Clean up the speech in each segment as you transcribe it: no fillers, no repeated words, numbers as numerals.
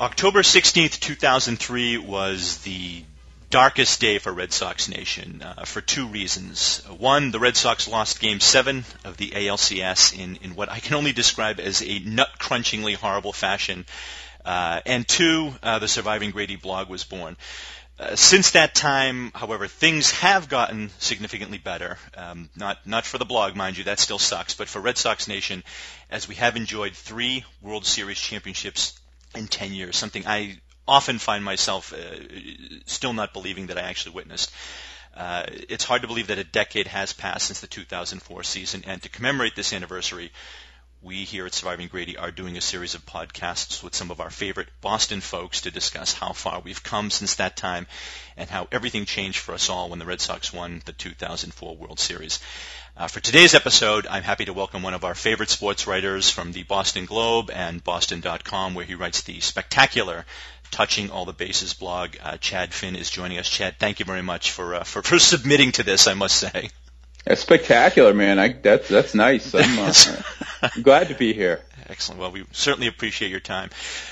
October 16th, 2003 was the darkest day for Red Sox Nation for two reasons. One, the Red Sox lost Game 7 of the ALCS in what I can only describe as a nut-crunchingly horrible fashion. And two, the Surviving Grady blog was born. Since that time, however, things have gotten significantly better. Not for the blog, mind you, that still sucks, but for Red Sox Nation, as we have enjoyed 3 World Series championships in 10 years, something I often find myself still not believing that I actually witnessed. It's hard to believe that a decade has passed since the 2004 season, and to commemorate this anniversary, we here at Surviving Grady are doing a series of podcasts with some of our favorite Boston folks to discuss how far we've come since that time and how everything changed for us all when the Red Sox won the 2004 World Series. For today's episode, I'm happy to welcome one of our favorite sports writers from the Boston Globe and Boston.com, where he writes the spectacular Touching All the Bases blog. Chad Finn is joining us. Chad, thank you very much for submitting to this, I must say. That's spectacular, man. That's nice. I'm glad to be here. Excellent. Well, we certainly appreciate your time.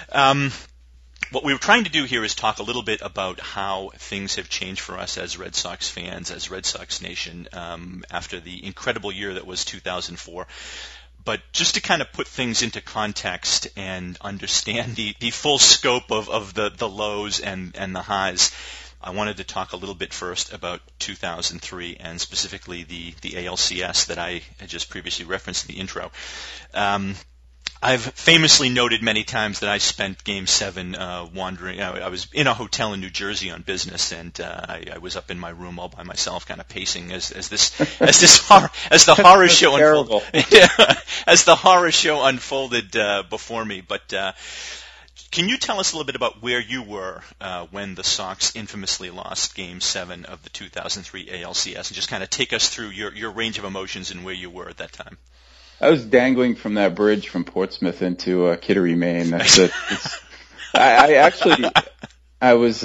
What we were trying to do here is talk a little bit about how things have changed for us as Red Sox fans, as Red Sox Nation, after the incredible year that was 2004. But just to kind of put things into context and understand the full scope of the lows and the highs, I wanted to talk a little bit first about 2003 and specifically the ALCS that I had just previously referenced in the intro. I've famously noted many times that I spent Game 7 wandering. I was in a hotel in New Jersey on business, and I was up in my room all by myself, kind of pacing as the horror show unfolded. As the horror show unfolded before me. But can you tell us a little bit about where you were when the Sox infamously lost Game 7 of the 2003 ALCS, and just kind of take us through your range of emotions and where you were at that time? I was dangling from that bridge from Portsmouth into Kittery, Maine. That's it. I was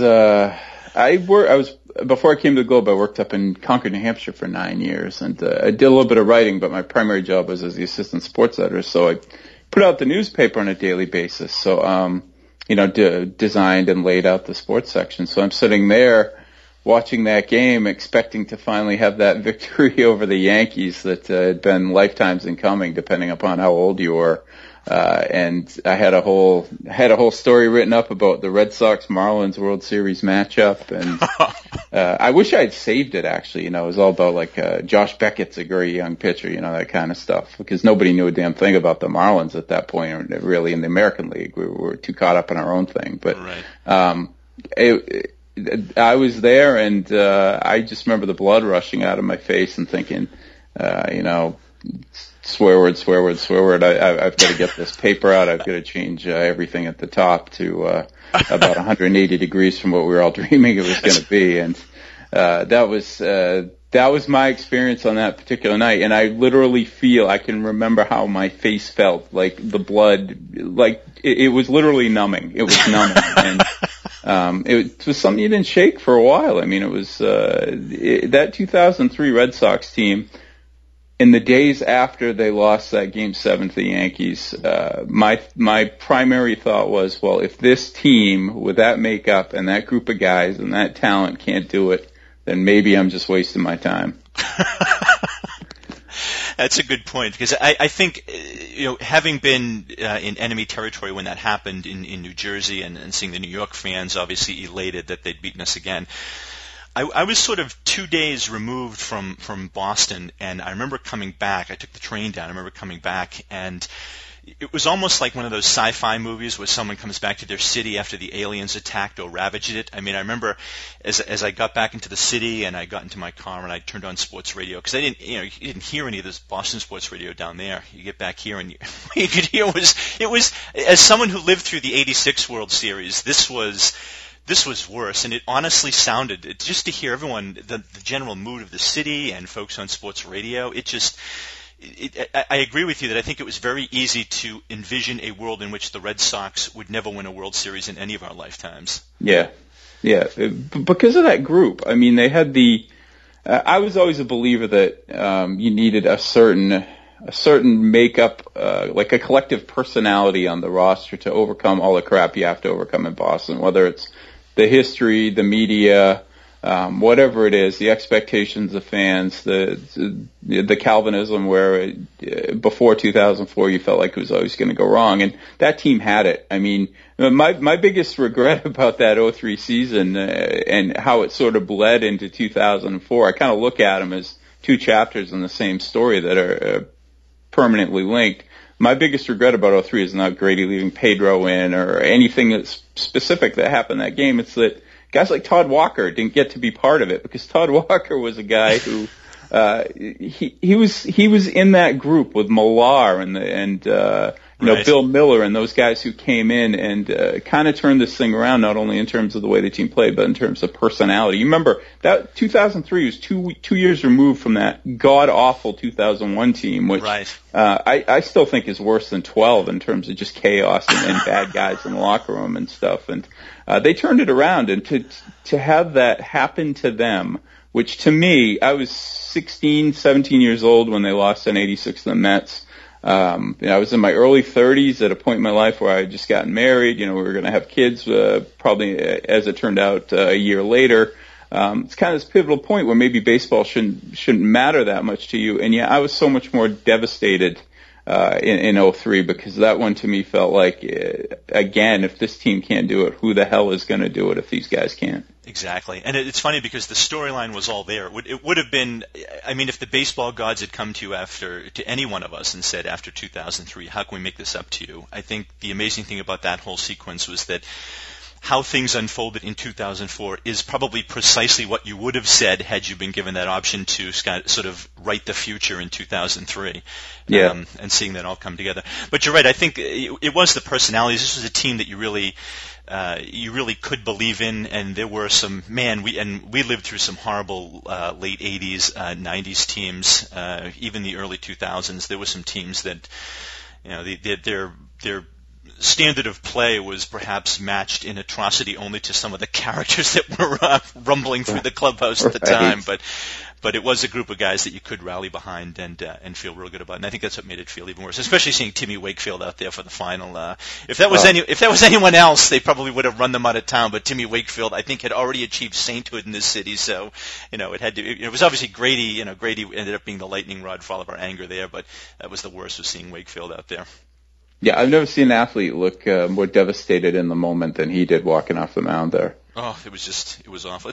before I came to the Globe, I worked up in Concord, New Hampshire for 9 years, and I did a little bit of writing, but my primary job was as the assistant sports editor. So I put out the newspaper on a daily basis. So, designed and laid out the sports section. So I'm sitting there watching that game, expecting to finally have that victory over the Yankees that had been lifetimes in coming, depending upon how old you were. And I had a whole story written up about the Red Sox Marlins World Series matchup, and I wish I had saved it. Actually, it was all about Josh Beckett's a great young pitcher, that kind of stuff, because nobody knew a damn thing about the Marlins at that point, really, in the American League. We were too caught up in our own thing. But right. I was there, and I just remember the blood rushing out of my face and thinking, swear word. I've got to get this paper out. I've got to change everything at the top to about 180 degrees from what we were all dreaming it was going to be. And that was my experience on that particular night. And I literally I can remember how my face felt, like the blood, like it was literally numbing. It was numbing. And it was something you didn't shake for a while. I mean, it was that 2003 Red Sox team. In the days after they lost that Game 7 to the Yankees, my primary thought was, well, if this team with that makeup and that group of guys and that talent can't do it, then maybe I'm just wasting my time. That's a good point, because I think, having been in enemy territory when that happened in New Jersey and seeing the New York fans obviously elated that they'd beaten us again, I was sort of 2 days removed from Boston, and I remember coming back. I took the train down. I remember coming back, and it was almost like one of those sci-fi movies where someone comes back to their city after the aliens attacked or ravaged it. I mean, I remember as I got back into the city and I got into my car and I turned on sports radio, because you didn't hear any of this Boston sports radio down there. You get back here and you could hear it was as someone who lived through the '86 World Series, this was worse, and it honestly sounded, just to hear everyone, the general mood of the city and folks on sports radio, I agree with you that I think it was very easy to envision a world in which the Red Sox would never win a World Series in any of our lifetimes. Yeah. Because of that group. I mean, they had I was always a believer that you needed a certain a certain makeup, like a collective personality on the roster to overcome all the crap you have to overcome in Boston, whether it's the history, the media, whatever it is, the expectations of fans, the Calvinism where before 2004 you felt like it was always going to go wrong, and that team had it. I mean, my biggest regret about that 03 season and how it sort of bled into 2004, I kind of look at them as two chapters in the same story that are permanently linked. My biggest regret about 03 is not Grady leaving Pedro in or anything that's specific that happened that game. It's that guys like Todd Walker didn't get to be part of it, because Todd Walker was a guy who he was in that group with Millar and right. Bill Miller and those guys who came in and kind of turned this thing around, not only in terms of the way the team played, but in terms of personality. You remember that 2003 was two years removed from that god awful 2001 team, which right. I still think is worse than 12 in terms of just chaos and bad guys in the locker room and stuff. And they turned it around, and to have that happen to them, which to me, I was 16, 17 years old when they lost in 86 to the Mets. I was in my early 30s at a point in my life where I had just gotten married. We were going to have kids, probably as it turned out a year later. It's kind of this pivotal point where maybe baseball shouldn't matter that much to you. And yeah, I was so much more devastated in 03, because that one to me felt like, again, if this team can't do it, who the hell is going to do it if these guys can't? Exactly. And it's funny because the storyline was all there. It would have been, I mean, if the baseball gods had come to you to any one of us and said after 2003, how can we make this up to you? I think the amazing thing about that whole sequence was that how things unfolded in 2004 is probably precisely what you would have said had you been given that option to sort of write the future in 2003. Yeah. And seeing that all come together. But you're right. I think it was the personalities. This was a team that you really could believe in, and there were some, we lived through some horrible late 80s, 90s teams, even the early 2000s. There were some teams that, their standard of play was perhaps matched in atrocity only to some of the characters that were rumbling through the clubhouse at the time. But it was a group of guys that you could rally behind and feel real good about. And I think that's what made it feel even worse, especially seeing Timmy Wakefield out there for the final. If that was anyone else, they probably would have run them out of town. But Timmy Wakefield, I think, had already achieved sainthood in this city, so it was obviously Grady. Grady ended up being the lightning rod for all of our anger there, but that was the worst, was seeing Wakefield out there. Yeah, I've never seen an athlete look more devastated in the moment than he did walking off the mound there. Oh, it was awful.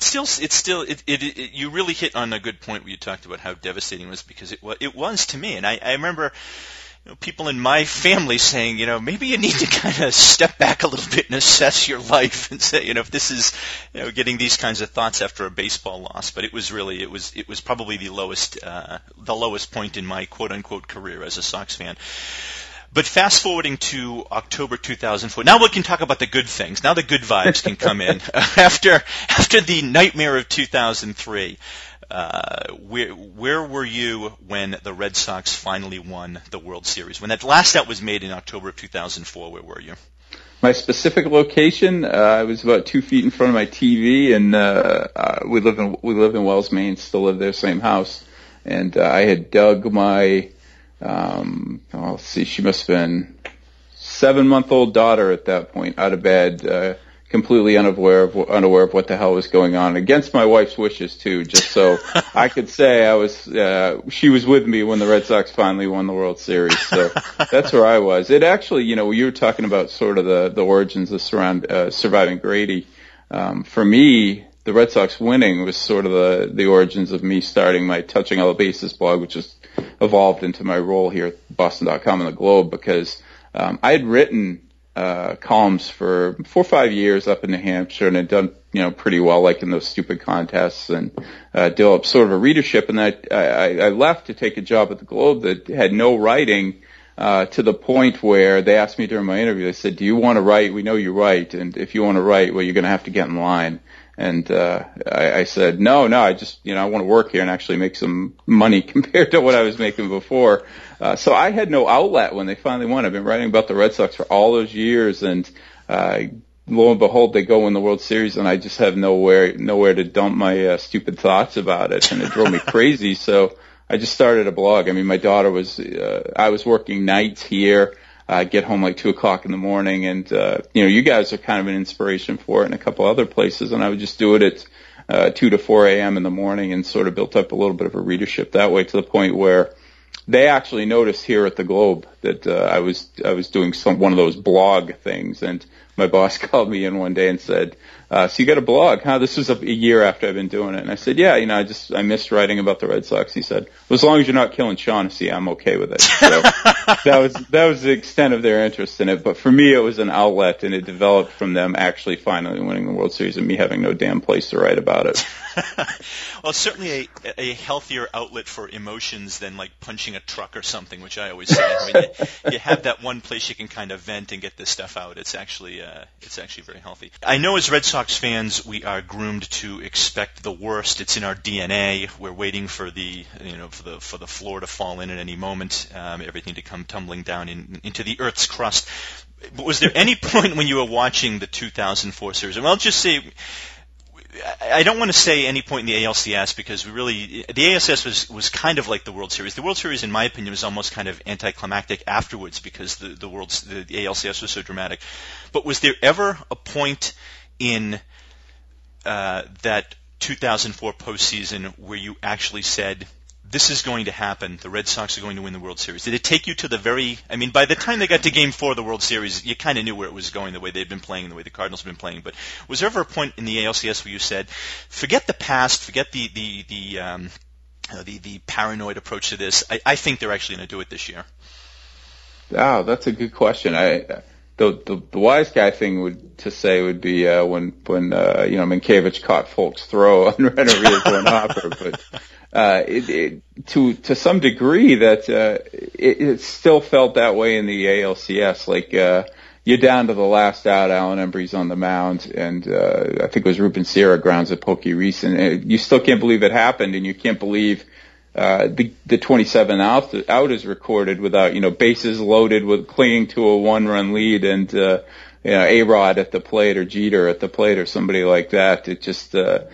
You really hit on a good point where you talked about how devastating it was, because it was to me. And I remember, people in my family saying, maybe you need to kind of step back a little bit and assess your life and say, if this is, getting these kinds of thoughts after a baseball loss. But it was probably the lowest point in my quote unquote career as a Sox fan. But fast forwarding to October 2004, now we can talk about the good things. Now the good vibes can come in. After the nightmare of 2003, where were you when the Red Sox finally won the World Series? When that last out was made in October of 2004, where were you? My specific location, I was about 2 feet in front of my TV, and we live in Wells, Maine. Still live there, same house, and I had dug my. Let's see, she must have been 7-month-old daughter at that point out of bed, completely unaware of what the hell was going on, against my wife's wishes too, just so I could say she was with me when the Red Sox finally won the World Series. So that's where I was. It actually, you were talking about sort of the origins of surviving Grady. For me, the Red Sox winning was sort of the origins of me starting my Touching All the Bases blog, which has evolved into my role here at Boston.com and the Globe, because I had written columns for 4 or 5 years up in New Hampshire, and had done pretty well, like in those stupid contests, and developed sort of a readership. And I left to take a job at the Globe that had no writing, to the point where they asked me during my interview, they said, "Do you want to write? We know you write, and if you want to write, well, you're going to have to get in line." And I said, no, I just, I want to work here and actually make some money compared to what I was making before. So I had no outlet when they finally won. I've been writing about the Red Sox for all those years, and lo and behold, they go win the World Series, and I just have nowhere to dump my stupid thoughts about it, and it drove me crazy. So I just started a blog. I mean, my daughter was, I was working nights here. I get home like 2:00 in the morning, and you guys are kind of an inspiration for it, and a couple other places. And I would just do it at 2 to 4 a.m. in the morning, and sort of built up a little bit of a readership that way, to the point where they actually noticed here at the Globe that I was doing one of those blog things, and my boss called me in one day and said, so you got a blog, huh? This was a year after I've been doing it. And I said, yeah, I missed writing about the Red Sox. He said, well, as long as you're not killing Shaughnessy, I'm okay with it. So that was the extent of their interest in it. But for me, it was an outlet, and it developed from them actually finally winning the World Series and me having no damn place to write about it. Well, it's certainly a healthier outlet for emotions than like punching a truck or something, which I always say. I mean, you have that one place you can kind of vent and get this stuff out. It's actually very healthy. I know as Red Sox fans, we are groomed to expect the worst. It's in our DNA. We're waiting for the floor to fall in at any moment, everything to come tumbling down into the Earth's crust. But was there any point when you were watching the 2004 series? And I'll just say, I don't want to say any point in the ALCS, because the ALCS was kind of like the World Series. The World Series, in my opinion, was almost kind of anticlimactic afterwards, because the ALCS was so dramatic. But was there ever a point in that 2004 postseason where you actually said, this is going to happen, the Red Sox are going to win the World Series? Did it take you to by the time they got to Game 4 of the World Series, you kind of knew where it was going, the way they'd been playing, the way the Cardinals had been playing. But was there ever a point in the ALCS where you said, forget the past, forget the paranoid approach to this, I think they're actually going to do it this year? Oh, that's a good question. The wise guy thing would be when Minkiewicz caught Folk's throw on Renneria going Hopper, but to some degree that it still felt that way in the ALCS. Like you're down to the last out, Alan Embry's on the mound, and I think it was Ruben Sierra grounds at Pokey Reese, and you still can't believe it happened, and you can't believe the 27th out is recorded without, bases loaded with clinging to a 1-run lead, and A-Rod at the plate or Jeter at the plate or somebody like that. It just the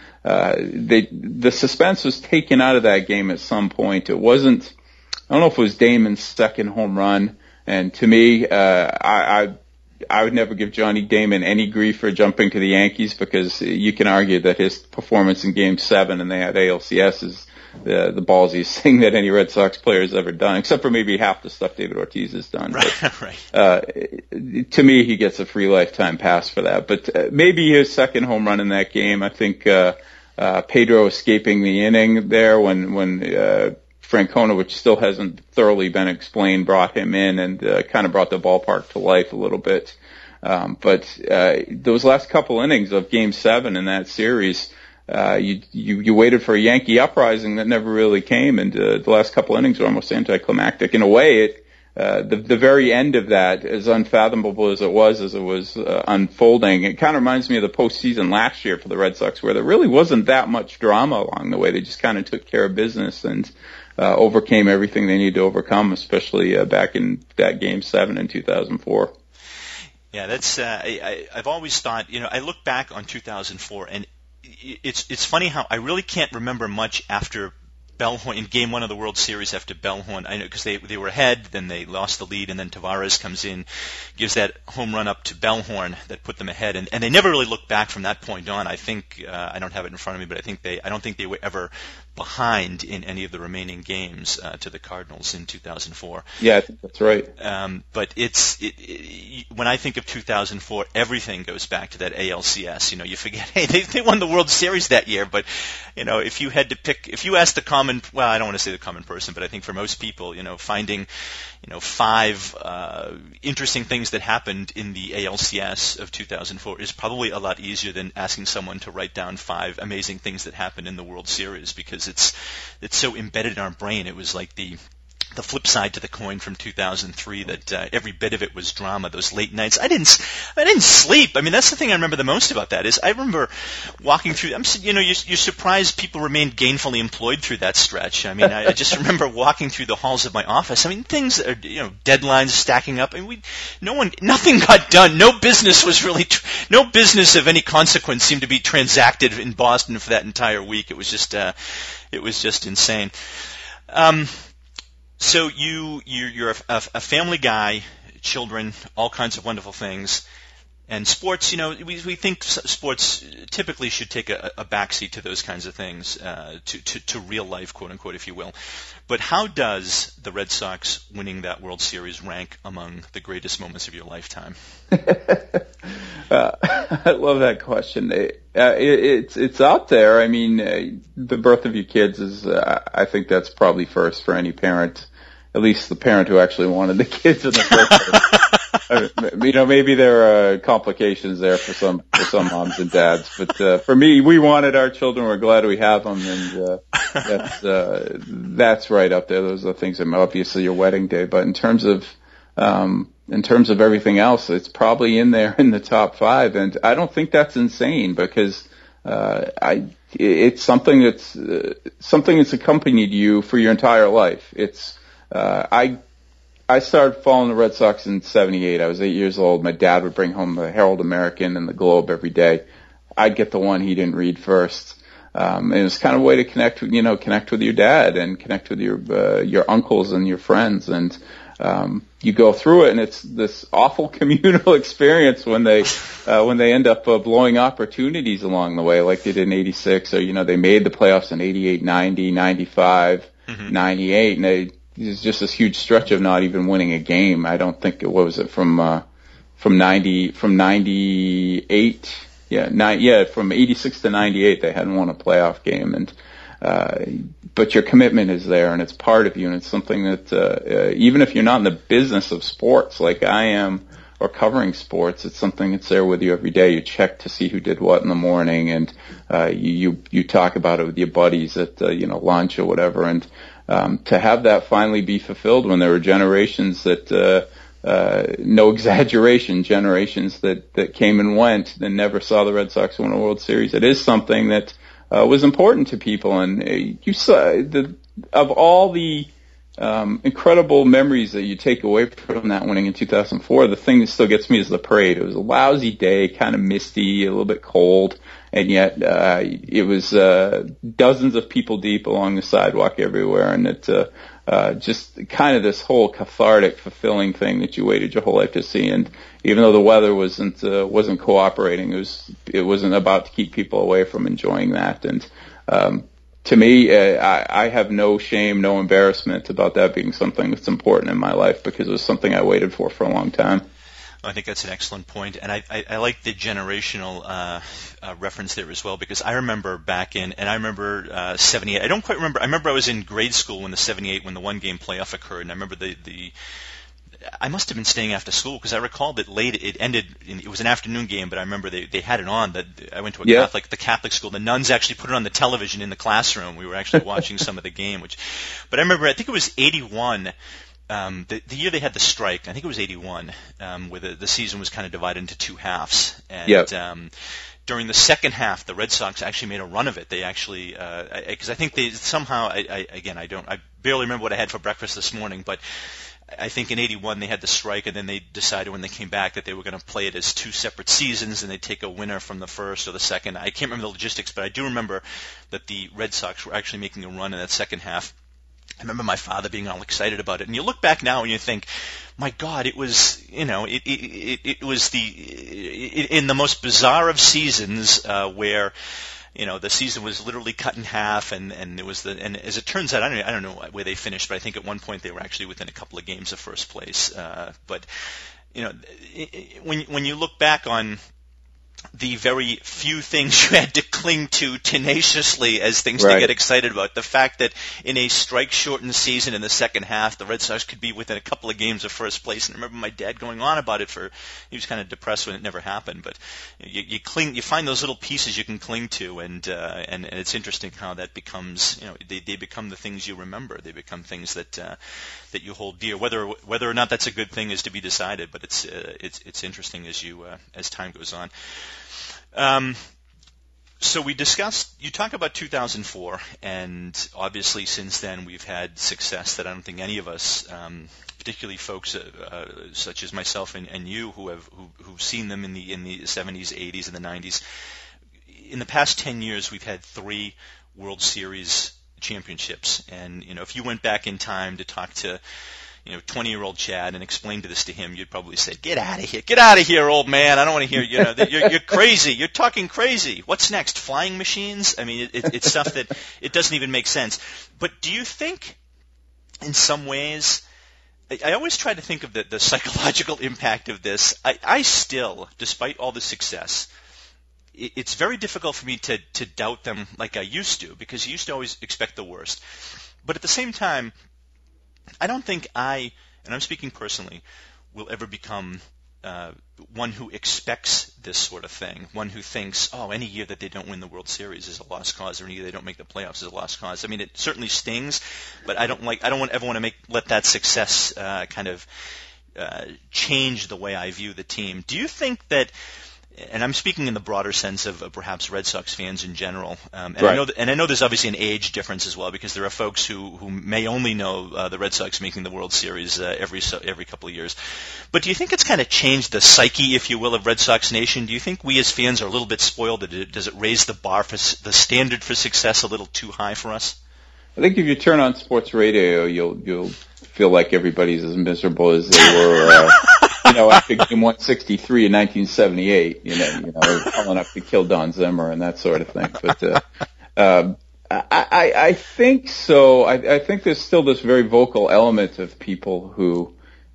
suspense was taken out of that game at some point. It wasn't, I don't know if it was Damon's second home run, and to me, I would never give Johnny Damon any grief for jumping to the Yankees, because you can argue that his performance in Game 7 and they had ALCS is the ballsiest thing that any Red Sox player has ever done, except for maybe half the stuff David Ortiz has done. Right, right. To me, he gets a free lifetime pass for that. But maybe his second home run in that game, I think Pedro escaping the inning there when Francona, which still hasn't thoroughly been explained, brought him in and kind of brought the ballpark to life a little bit. But those last couple innings of Game 7 in that series, you waited for a Yankee uprising that never really came, and the last couple innings were almost anticlimactic. In a way, the very end of that, as unfathomable as it was unfolding, it kind of reminds me of the postseason last year for the Red Sox, where there really wasn't that much drama along the way. They just kind of took care of business and overcame everything they needed to overcome, especially back in that Game 7 in 2004. Yeah, that's I've always thought, I look back on 2004, and it's funny how I really can't remember much after Bellhorn in Game 1 of the World Series. After Bellhorn, I know, because they were ahead, then they lost the lead, and then Tavares comes in, gives that home run up to Bellhorn that put them ahead, and they never really looked back from that point on. I think I don't have it in front of me, but I don't think they were ever behind in any of the remaining games to the Cardinals in 2004. Yeah, I think that's right. But when I think of 2004, everything goes back to that ALCS. You forget, hey, they won the World Series that year, but if you had to pick, if you asked the common, well, I don't want to say the common person, but I think for most people, finding, 5 interesting things that happened in the ALCS of 2004 is probably a lot easier than asking someone to write down 5 amazing things that happened in the World Series, because it's so embedded in our brain. It was like the flip side to the coin from 2003, that every bit of it was drama. Those late nights, I didn't sleep. I mean, that's the thing I remember the most about that. Is I remember walking through. You're surprised people remained gainfully employed through that stretch. I mean, I just remember walking through the halls of my office. I mean, things are, deadlines stacking up, and nothing got done. No business of any consequence seemed to be transacted in Boston for that entire week. It was just insane. So you're a family guy, children, all kinds of wonderful things. And sports, we think sports typically should take a backseat to those kinds of things, to real life, quote unquote, if you will. But how does the Red Sox winning that World Series rank among the greatest moments of your lifetime? I love that question. It's out there. I mean, the birth of your kids is, I think that's probably first for any parent, at least the parent who actually wanted the kids in the first place. Maybe there are complications there for some moms and dads, but for me, we wanted our children. We're glad we have them, and that's right up there. Those are the things that obviously your wedding day, but in terms of everything else, it's probably in there in the top 5, and I don't think that's insane because it's something that's accompanied you for your entire life. It's I started following the Red Sox in '78. I was 8 years old. My dad would bring home the Herald American and the Globe every day. I'd get the one he didn't read first. And it was kind of a way to connect with your dad and connect with your uncles and your friends. And you go through it, and it's this awful communal experience when they end up blowing opportunities along the way, like they did in '86, or they made the playoffs in '88, '90, '95, 98, and there's just this huge stretch of not even winning a game. I don't think it was from 98, from 86 to 98 they hadn't won a playoff game, and but your commitment is there, and it's part of you, and it's something that even if you're not in the business of sports like I am, or covering sports, it's something that's there with you every day. You check to see who did what in the morning, and you talk about it with your buddies at lunch or whatever, and to have that finally be fulfilled when there were generations that no exaggeration, generations that came and went and never saw the Red Sox win a World Series. It is something that was important to people, and you saw of all the incredible memories that you take away from that winning in 2004, the thing that still gets me is the parade. It was a lousy day, kind of misty, a little bit cold, and yet it was dozens of people deep along the sidewalk everywhere, and it just kind of this whole cathartic, fulfilling thing that you waited your whole life to see. And even though the weather wasn't cooperating, it wasn't about to keep people away from enjoying that. And to me, I have no shame, no embarrassment about that being something that's important in my life, because it was something I waited for a long time. I think that's an excellent point, and I like the generational reference there as well, because I remember I remember 78. I don't quite remember. I remember I was in grade school when the one-game playoff occurred, and I remember I must have been staying after school, because I recall that late it ended. It was an afternoon game, but I remember they had it on. That I went to the Catholic school. The nuns actually put it on the television in the classroom. We were actually watching some of the game. But I remember, I think it was '81. The year they had the strike, I think it was '81, where the season was kind of divided into two halves. And during the second half, the Red Sox actually made a run of it. They actually, because I think they somehow, I barely remember what I had for breakfast this morning, but I think in '81 they had the strike, and then they decided when they came back that they were going to play it as two separate seasons, and they'd take a winner from the first or the second. I can't remember the logistics, but I do remember that the Red Sox were actually making a run in that second half. I remember my father being all excited about it, and you look back now and you think, my God, it was, it was in the most bizarre of seasons where, the season was literally cut in half, and there was and as it turns out, I don't know where they finished, but I think at one point they were actually within a couple of games of first place. But when you look back on the very few things you had to cling to tenaciously as things to get excited about. The fact that in a strike-shortened season in the second half, the Red Sox could be within a couple of games of first place. And I remember my dad going on about it he was kind of depressed when it never happened. But you find those little pieces you can cling to, and it's interesting how that becomes, they become the things you remember. They become things that you hold dear. Whether or not that's a good thing is to be decided, but it's interesting as time goes on. So you talk about 2004, and obviously since then we've had success that I don't think any of us, particularly folks such as myself and you who've seen them in the 70s, 80s, and the 90s. In the past 10 years, we've had 3 World Series championships. And, if you went back in time to talk to, 20-year-old Chad and explain this to him, you'd probably say, get out of here, old man. I don't want to hear, you're crazy. You're talking crazy. What's next? Flying machines? I mean, it's stuff that it doesn't even make sense. But do you think in some ways, I always try to think of the psychological impact of this. I still, despite all the success, it's very difficult for me to doubt them like I used to, because I used to always expect the worst. But at the same time, I don't think and I'm speaking personally, will ever become one who expects this sort of thing, one who thinks, any year that they don't win the World Series is a lost cause, or any year they don't make the playoffs is a lost cause. I mean, it certainly stings, but I don't ever want to let that success change the way I view the team. Do you think that? And I'm speaking in the broader sense of perhaps Red Sox fans in general. Right. I know there's obviously an age difference as well, because there are folks who may only know the Red Sox making the World Series every couple of years. But do you think it's kind of changed the psyche, if you will, of Red Sox Nation? Do you think we as fans are a little bit spoiled? Does it raise the bar for the standard for success a little too high for us? I think if you turn on sports radio, you'll feel like everybody's as miserable as they were. After Game 163 in 1978, calling up to kill Don Zimmer and that sort of thing. But I think so. I think there's still this very vocal element of people who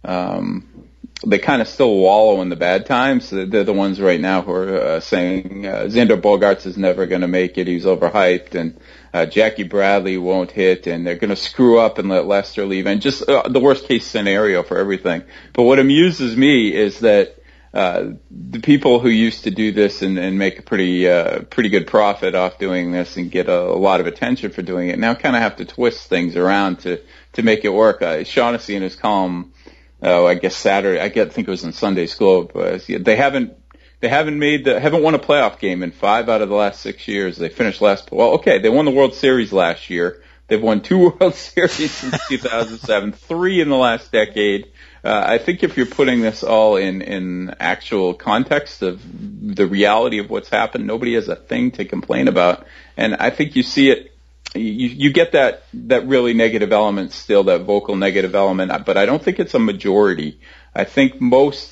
they kind of still wallow in the bad times. They're the ones right now who are saying Xander Bogaerts is never going to make it. He's overhyped, and Jackie Bradley won't hit, and they're going to screw up and let Lester leave, and just the worst case scenario for everything. But what amuses me is that the people who used to do this and make a pretty good profit off doing this and get a lot of attention for doing it now kind of have to twist things around to make it work. Shaughnessy in his column, I guess Saturday, I think it was in Sunday's Globe, they haven't won a playoff game in 5 out of the last 6 years. They finished last. Well, okay, they won the World Series last year. They've won 2 World Series since 2007, 3 in the last decade. I think if you're putting this all in actual context of the reality of what's happened, nobody has a thing to complain about. And I think you see it. You get that really negative element still, that vocal negative element, but I don't think it's a majority. I think most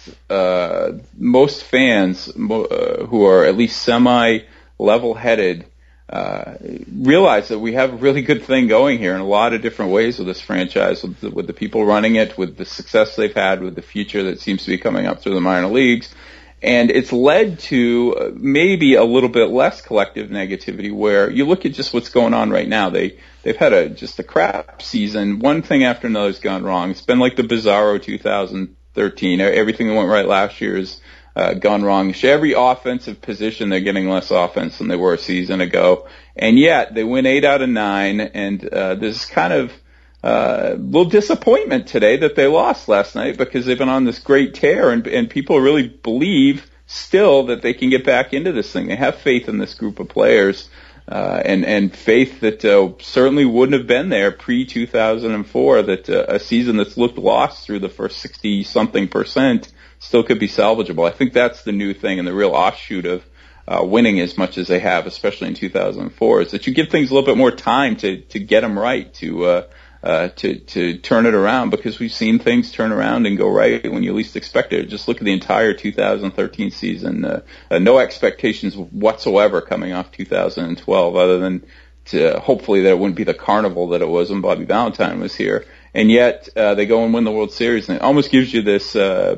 fans who are at least semi-level-headed realize that we have a really good thing going here in a lot of different ways with this franchise, with the people running it, with the success they've had, with the future that seems to be coming up through the minor leagues. And it's led to maybe a little bit less collective negativity, where you look at just what's going on right now. They've had just a crap season. One thing after another has gone wrong. It's been like the bizarro 2013. Everything that went right last year has gone wrong. Every offensive position, they're getting less offense than they were a season ago. And yet they win 8 out of 9. And there's kind of little disappointment today that they lost last night, because they've been on this great tear, and people really believe still that they can get back into this thing. They have faith in this group of players, and faith that certainly wouldn't have been there pre-2004, that a season that's looked lost through the first 60-something% still could be salvageable. I think that's the new thing, and the real offshoot of winning as much as they have, especially in 2004, is that you give things a little bit more time to get them right, to turn it around, because we've seen things turn around and go right when you least expect it. Just look at the entire 2013 season. No expectations whatsoever coming off 2012, other than hopefully that it wouldn't be the carnival that it was when Bobby Valentine was here. And yet they go and win the World Series, and it almost gives you this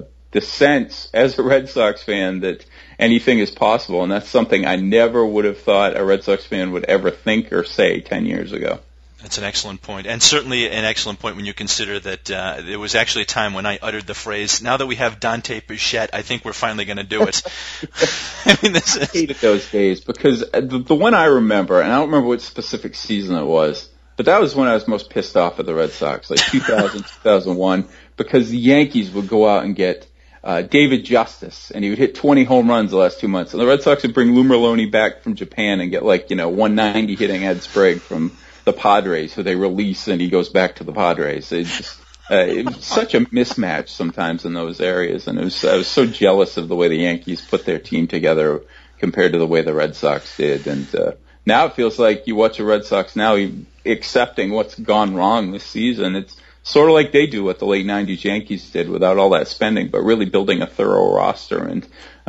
sense as a Red Sox fan that anything is possible, and that's something I never would have thought a Red Sox fan would ever think or say 10 years ago. That's an excellent point, and certainly an excellent point when you consider that there was actually a time when I uttered the phrase, now that we have Dante Bichette, I think we're finally going to do it. I hated those days, because the one I remember, and I don't remember what specific season it was, but that was when I was most pissed off at the Red Sox, like 2000, 2001, because the Yankees would go out and get David Justice, and he would hit 20 home runs the last 2 months, and the Red Sox would bring Lou Merloni back from Japan and get 190 hitting Ed Sprague from the Padres, who they release, and he goes back to the Padres. It was such a mismatch sometimes in those areas, and I was so jealous of the way the Yankees put their team together compared to the way the Red Sox did. And now it feels like you watch the Red Sox now, accepting what's gone wrong this season. It's sort of like they do what the late 90s Yankees did without all that spending, but really building a thorough roster. And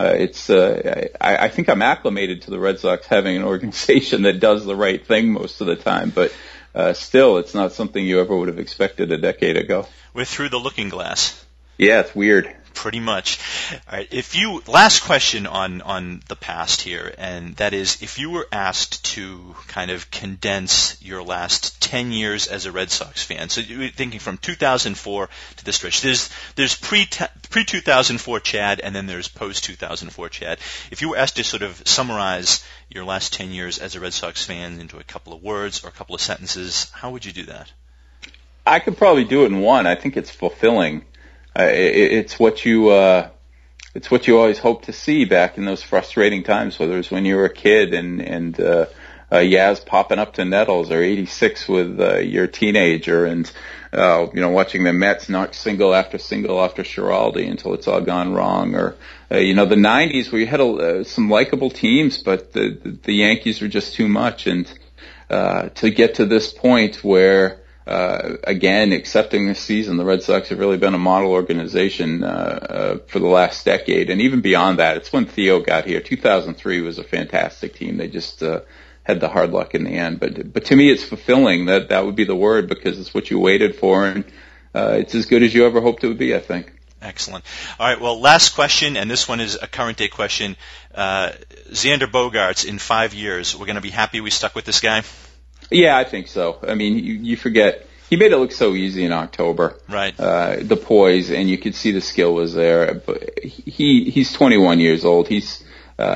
I think I'm acclimated to the Red Sox having an organization that does the right thing most of the time, but still, it's not something you ever would have expected a decade ago. We're through the looking glass. Yeah, it's weird. Pretty much. All right. Last question on the past here, and that is, if you were asked to kind of condense your last 10 years as a Red Sox fan, so you're thinking from 2004 to this stretch, there's pre-2004 Chad, and then there's post-2004 Chad. If you were asked to sort of summarize your last 10 years as a Red Sox fan into a couple of words or a couple of sentences, how would you do that? I could probably do it in one. I think it's fulfilling. It's what you always hope to see back in those frustrating times, whether it's when you were a kid and Yaz popping up to Nettles, or 86 with your teenager, and watching the Mets knock single after Schiraldi until it's all gone wrong, or the 90s where you had some likable teams, but the Yankees were just too much, and to get to this point where again, accepting this season, the Red Sox have really been a model organization for the last decade, and even beyond that. It's when Theo got here. 2003 was a fantastic team. They just had the hard luck in the end. But to me, it's fulfilling. That would be the word, because it's what you waited for, and it's as good as you ever hoped it would be, I think. Excellent. All right, well, last question, and this one is a current day question. Xander Bogaerts, in 5 years, we're going to be happy we stuck with this guy? Yeah, I think so. I mean, you forget, he made it look so easy in October. Right. The poise, and you could see the skill was there. But he's 21 years old. He's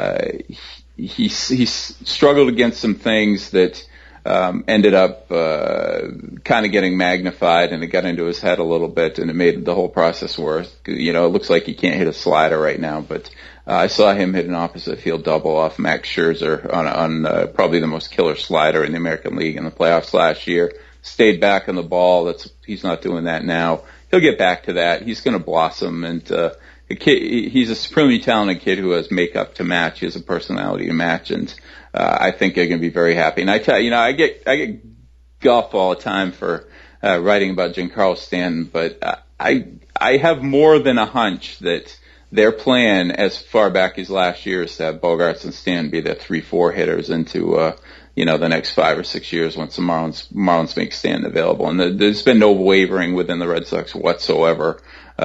struggled against some things that ended up kind of getting magnified, and it got into his head a little bit, and it made the whole process worse. It looks like he can't hit a slider right now, but I saw him hit an opposite field double off Max Scherzer on probably the most killer slider in the American League in the playoffs last year. Stayed back on the ball. He's not doing that now. He'll get back to that. He's going to blossom, and he's a supremely talented kid who has makeup to match. He has a personality to match, and I think they're going to be very happy. And I tell you, I get guff all the time for writing about Giancarlo Stanton, but I have more than a hunch that their plan, as far back as last year, is to have Bogaerts and Stanton be their 3-4 hitters into the next 5 or 6 years once the Marlins make Stanton available. And there's been no wavering within the Red Sox whatsoever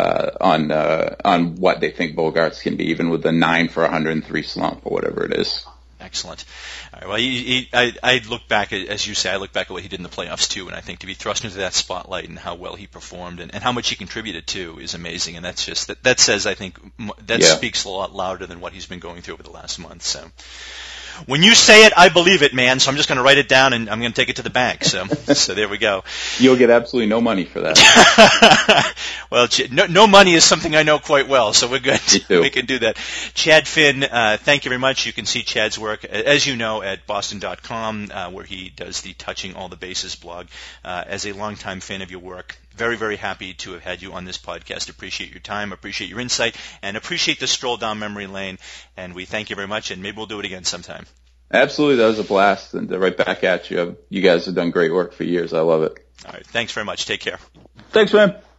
on what they think Bogaerts can be, even with the 9 for 103 slump or whatever it is. Excellent. All right, well, I look back, as you say, I look back at what he did in the playoffs too, and I think to be thrust into that spotlight and how well he performed and how much he contributed too is amazing. And that's just that says, I think, speaks a lot louder than what he's been going through over the last month. So when you say it, I believe it, man. So I'm just going to write it down, and I'm going to take it to the bank. So there we go. You'll get absolutely no money for that. Well, no money is something I know quite well, so we're good. We can do that. Chad Finn, thank you very much. You can see Chad's work, as you know, at Boston.com, where he does the Touching All the Bases blog. As a longtime fan of your work, very, very happy to have had you on this podcast. Appreciate your time, appreciate your insight, and appreciate the stroll down memory lane. And we thank you very much, and maybe we'll do it again sometime. Absolutely. That was a blast, and right back at you. You guys have done great work for years. I love it. All right. Thanks very much. Take care. Thanks, man.